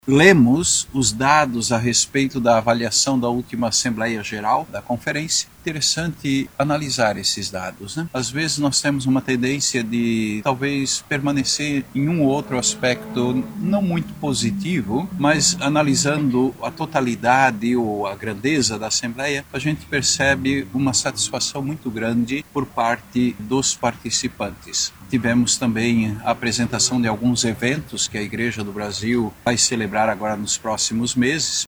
Lemos os dados a respeito da avaliação da última Assembleia Geral da Conferência. Interessante analisar esses dados, né? Às vezes nós temos uma tendência de talvez permanecer em um ou outro aspecto não muito positivo, mas analisando a totalidade ou a grandeza da Assembleia, a gente percebe uma satisfação muito grande por parte dos participantes. Tivemos também a apresentação de alguns eventos que a Igreja do Brasil vai celebrar agora nos próximos meses.